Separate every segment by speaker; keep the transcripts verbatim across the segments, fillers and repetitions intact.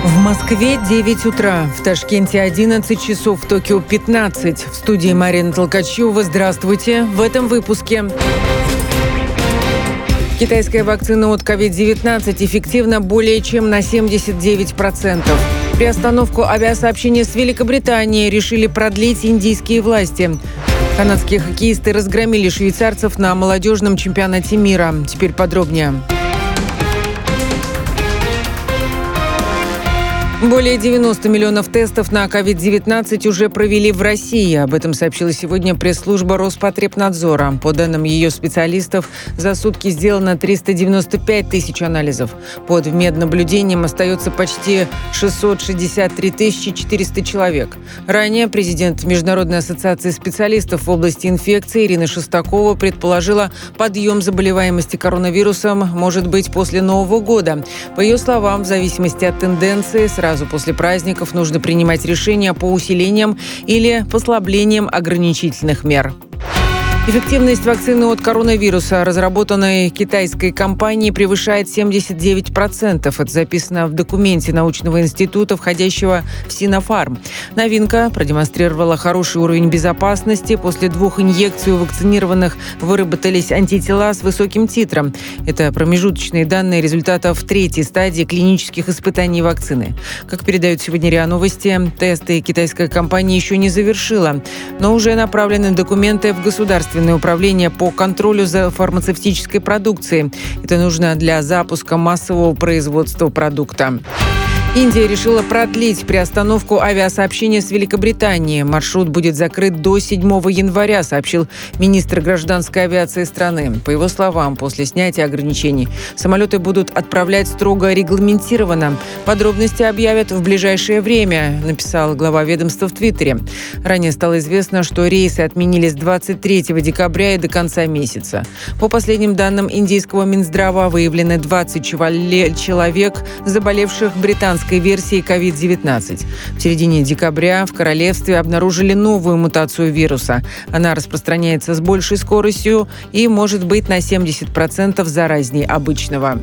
Speaker 1: В Москве девять утра, в Ташкенте одиннадцать часов, в Токио пятнадцать. В студии Марина Толкачева. Здравствуйте. В этом выпуске. Китайская вакцина от ковид девятнадцать эффективна более чем на семьдесят девять процентов. Приостановку авиасообщения с Великобританией решили продлить индийские власти. Канадские хоккеисты разгромили швейцарцев на молодежном чемпионате мира. Теперь подробнее. Более девяноста миллионов тестов на ковид девятнадцать уже провели в России. Об этом сообщила сегодня пресс-служба Роспотребнадзора. По данным ее специалистов, за сутки сделано триста девяносто пять тысяч анализов. Под меднаблюдением остается почти шестьсот шестьдесят три тысячи четыреста человек. Ранее президент Международной ассоциации специалистов в области инфекции Ирина Шестакова предположила, подъем заболеваемости коронавирусом может быть после Нового года. По ее словам, в зависимости от тенденции, сразу Сразу после праздников нужно принимать решения по усилениям или послаблениям ограничительных мер. Эффективность вакцины от коронавируса, разработанной китайской компанией, превышает семьдесят девять процентов. Это записано в документе научного института, входящего в Синофарм. Новинка продемонстрировала хороший уровень безопасности. После двух инъекций у вакцинированных выработались антитела с высоким титром. Это промежуточные данные результатов третьей стадии клинических испытаний вакцины. Как передают сегодня РИА Новости, тесты китайская компания еще не завершила, но уже направлены документы в государственное управление по контролю за фармацевтической продукцией. Это нужно для запуска массового производства продукта. Индия решила продлить приостановку авиасообщения с Великобританией. Маршрут будет закрыт до седьмого января, сообщил министр гражданской авиации страны. По его словам, после снятия ограничений самолеты будут отправлять строго регламентированно. Подробности объявят в ближайшее время, написал глава ведомства в Твиттере. Ранее стало известно, что рейсы отменили с двадцать третьего декабря и до конца месяца. По последним данным индийского Минздрава, выявлены двадцать человек, заболевших британской версии ковид девятнадцать. В середине декабря в королевстве обнаружили новую мутацию вируса. Она распространяется с большей скоростью и может быть на семьдесят процентов заразнее обычного.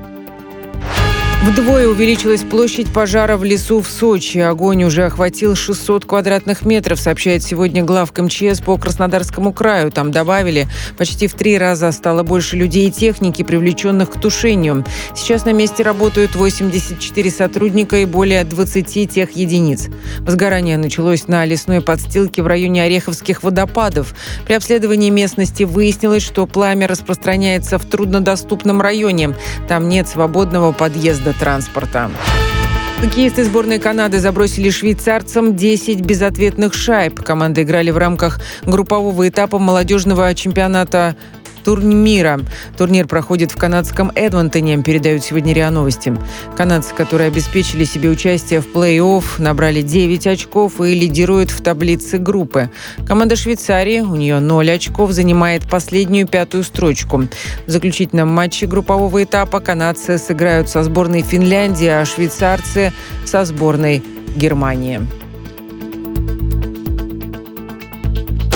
Speaker 1: Вдвое увеличилась площадь пожара в лесу в Сочи. Огонь уже охватил шестьсот квадратных метров, сообщает сегодня главк эм че эс по Краснодарскому краю. Там добавили, почти в три раза стало больше людей и техники, привлеченных к тушению. Сейчас на месте работают восемьдесят четыре сотрудника и более двадцати техединиц. Возгорание началось на лесной подстилке в районе Ореховских водопадов. При обследовании местности выяснилось, что пламя распространяется в труднодоступном районе. Там нет свободного подъезда транспорта. Хоккеисты сборной Канады забросили швейцарцам десять безответных шайб. Команды играли в рамках группового этапа молодежного чемпионата мира. Турнир проходит в канадском Эдмонтоне, передают сегодня РИА Новости. Канадцы, которые обеспечили себе участие в плей-офф, набрали девять очков и лидируют в таблице группы. Команда Швейцарии, у нее ноль очков, занимает последнюю пятую строчку. В заключительном матче группового этапа канадцы сыграют со сборной Финляндии, а швейцарцы со сборной Германии.